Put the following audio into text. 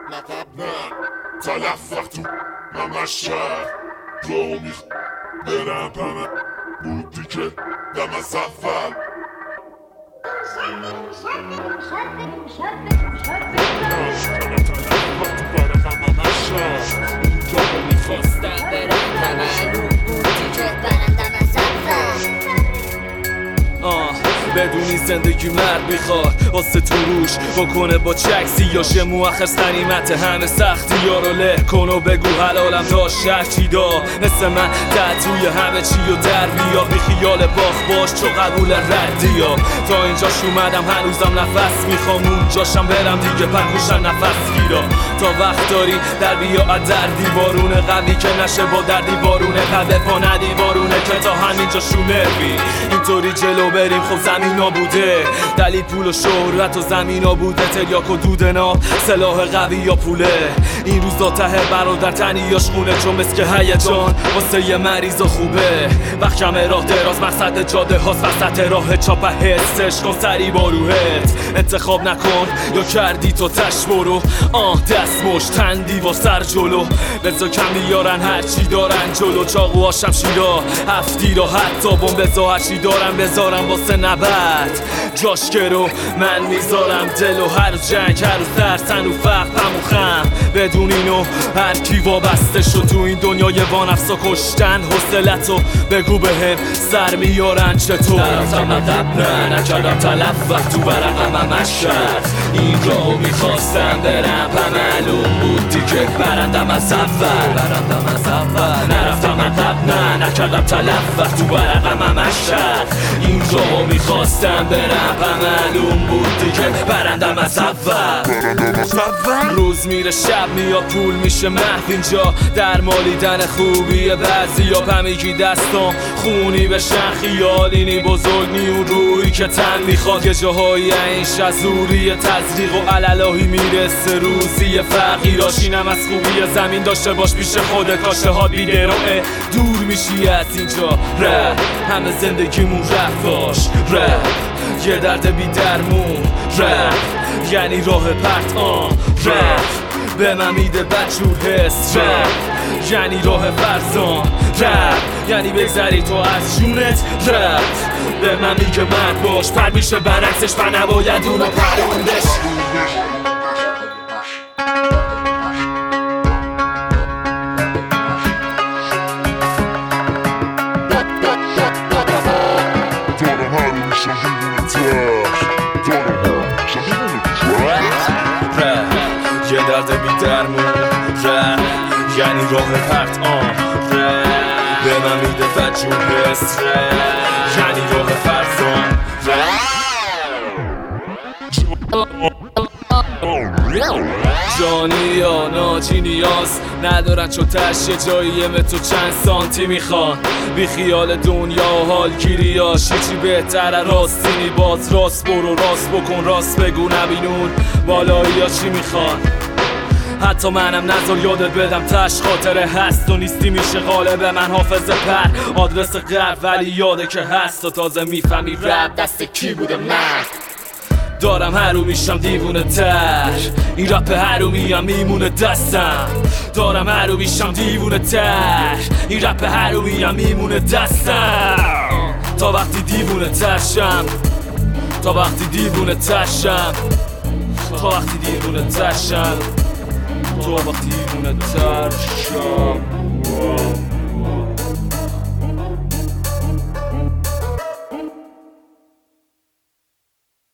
تلفق تو ممشر جا برم همه بودی که دم از اول میخواستم برم همه بودی که برم دم از اول بدونی زندگی مرد میخواد واسه تو روش بکنه با چکسی یا شمو آخرش غنیمت همه سختی ها رو له کن و بگو حلالم داشت شهر چی دا مثل من توی همه چی و در بیا بی خیال باخ باش چو قبول ردی ها تا اینجاش اومدم هنوزم نفس میخوام اونجاشم برم دیگه پنگوشم نفس گیرا تا وقت داری در بیا از در دیوارونه قوی که نشه با در دیوارونه قده پا ندیوارونه که تا همینجا شونه بی اینطوری جلو بریم خب زمینا بوده دلیل پول و شهرت و زمینا بوده تریاک و دودنا سلاح قوی یا پوله این روزا ته برادر تنیاش خونه چون مسک هیجان واسه یه مریض و خوبه وقت کمه راه دراز مقصد جاده هاست وسط راه چاپ حسش کن سری با روحت انتخاب نکن یا کردی تو تش برو دست مش تندی و سر جلو بزا کم بیارن هرچی دارن جلو چاقو هاشم شیرا هفتی را حتی بوم بزا هرچی دارم بذارم واسه نبرد جاش گرو من میذارم دل و هر جنگ هر ترسن و فقم و خم بدون اینو هر کی وابسته شد تو این دنیای وانفسا کشتن حوصلتو بگو بهم سر میارن چطور نرفتم ندب نه نکردم تلف وقت تو برقم همش کرد این راهو میخواستم برم معلوم بودی که برندم از اول نرفتم ندب نه نکردم تلف وقت تو برقم همش کرد این راهو میخواستم برم معلوم بودی که برندم از اول روز میره شب میاد پول میشه محو اینجا در مالیدن خوبیه بعضی یا پمیگی دستان خونی بشن خیالینی بزرگ نیون روی که تن میخواد یه جاهای این شزوری تزریق و علالهی میرسه روزی فقیراشینم از خوبی زمین داشته باش پیش خودت کاشه ها بیگرامه دور میشی از اینجا ره همه زندگیمون رفاش ره یه درد بی درمون ره یعنی راه پرت ره به من میده بدجور حس ره یعنی راه فرزان ره یعنی بگذری تو از جونت ره به من میگه مرد باش پر میشه برعکسش پر نباید اونو پروندش یه درد بی درمون ره یعنی راه پرت ره به من میده بدجور حس ره یعنی راه فرزان جانی یا ناجی نیاز ندارن چون تش یه جاییه متر چند سانتی میخوان بی خیال دنیا و حالگیری هاش چی بهتره راستینی باز راست برو راست بکن راست بگو نبینون بالایی ها چی میخوان حتی منم نذار یادت بدم تش خاطره هست و نیستی میشه غالب من حافظ پر آدرس غرب ولی یاده که هست و تازه میفهمی رب دست کی بوده مرد دارم هرو میشم دیوونه تر این رپ هرومی هم میمونه دستم دارم هرو میشم دیوونه تر این رپ هرومی هم میمونه دستم تا وقتی دیوونه ترشم تا وقتی دیوونه ترشم تا وقتی دیوونه ترشم تا وقتی دیوونه ترشم